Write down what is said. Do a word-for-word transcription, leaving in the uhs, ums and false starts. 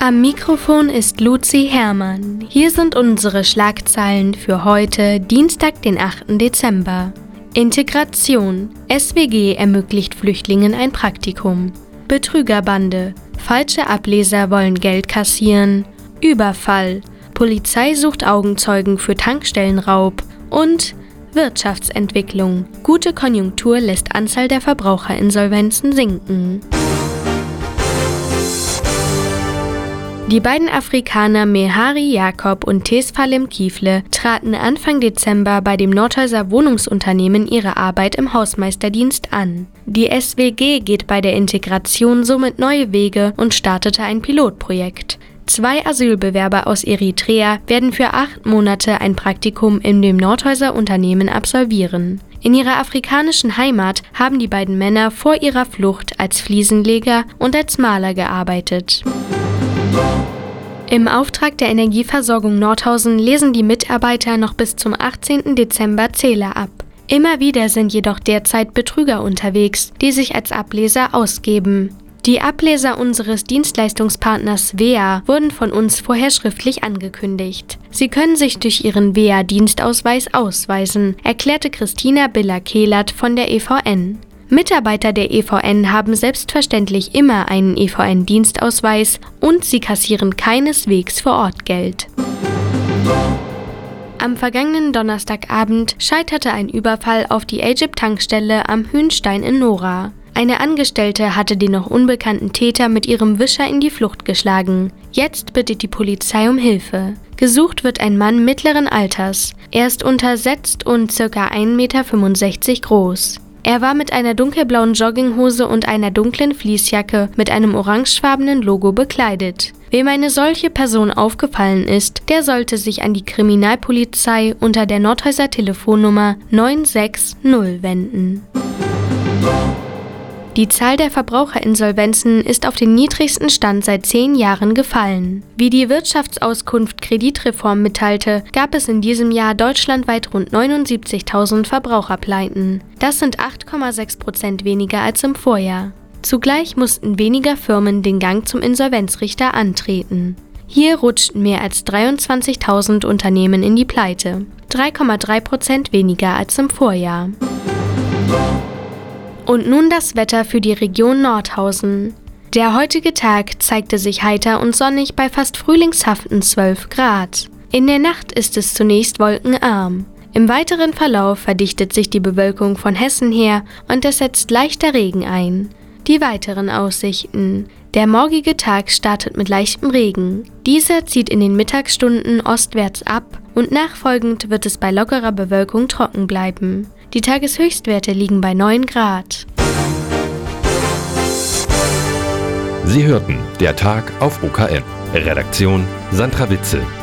Am Mikrofon ist Luzi Herrmann. Hier sind unsere Schlagzeilen für heute, Dienstag, den achten Dezember. Integration. S W G ermöglicht Flüchtlingen ein Praktikum. Betrügerbande. Falsche Ableser wollen Geld kassieren. Überfall. Polizei sucht Augenzeugen für Tankstellenraub. Und Wirtschaftsentwicklung. Gute Konjunktur lässt Anzahl der Verbraucherinsolvenzen sinken. Die beiden Afrikaner Mehari Jakob und Tesfalem Kifle traten Anfang Dezember bei dem Nordhäuser Wohnungsunternehmen ihre Arbeit im Hausmeisterdienst an. Die S W G geht bei der Integration somit neue Wege und startete ein Pilotprojekt. Zwei Asylbewerber aus Eritrea werden für acht Monate ein Praktikum in dem Nordhäuser Unternehmen absolvieren. In ihrer afrikanischen Heimat haben die beiden Männer vor ihrer Flucht als Fliesenleger und als Maler gearbeitet. Im Auftrag der Energieversorgung Nordhausen lesen die Mitarbeiter noch bis zum achtzehnten Dezember Zähler ab. Immer wieder sind jedoch derzeit Betrüger unterwegs, die sich als Ableser ausgeben. Die Ableser unseres Dienstleistungspartners W E A wurden von uns vorher schriftlich angekündigt. Sie können sich durch ihren W E A-Dienstausweis ausweisen, erklärte Christina Biller-Kehlert von der E V N. Mitarbeiter der E V N haben selbstverständlich immer einen E V N-Dienstausweis und sie kassieren keineswegs vor Ort Geld. Am vergangenen Donnerstagabend scheiterte ein Überfall auf die Egypt-Tankstelle am Hühnstein in Nora. Eine Angestellte hatte den noch unbekannten Täter mit ihrem Wischer in die Flucht geschlagen. Jetzt bittet die Polizei um Hilfe. Gesucht wird ein Mann mittleren Alters. Er ist untersetzt und ca. ein Meter fünfundsechzig groß. Er war mit einer dunkelblauen Jogginghose und einer dunklen Fleecejacke mit einem orangefarbenen Logo bekleidet. Wem eine solche Person aufgefallen ist, der sollte sich an die Kriminalpolizei unter der Nordhäuser Telefonnummer neun sechs null wenden. Die Zahl der Verbraucherinsolvenzen ist auf den niedrigsten Stand seit zehn Jahren gefallen. Wie die Wirtschaftsauskunft Kreditreform mitteilte, gab es in diesem Jahr deutschlandweit rund neunundsiebzigtausend Verbraucherpleiten. Das sind acht Komma sechs Prozent weniger als im Vorjahr. Zugleich mussten weniger Firmen den Gang zum Insolvenzrichter antreten. Hier rutschten mehr als dreiundzwanzigtausend Unternehmen in die Pleite, drei Komma drei Prozent weniger als im Vorjahr. Und nun das Wetter für die Region Nordhausen. Der heutige Tag zeigte sich heiter und sonnig bei fast frühlingshaften zwölf Grad. In der Nacht ist es zunächst wolkenarm. Im weiteren Verlauf verdichtet sich die Bewölkung von Hessen her und es setzt leichter Regen ein. Die weiteren Aussichten. Der morgige Tag startet mit leichtem Regen. Dieser zieht in den Mittagsstunden ostwärts ab und nachfolgend wird es bei lockerer Bewölkung trocken bleiben. Die Tageshöchstwerte liegen bei neun Grad. Sie hörten der Tag auf O K M. Redaktion Sandra Witzel.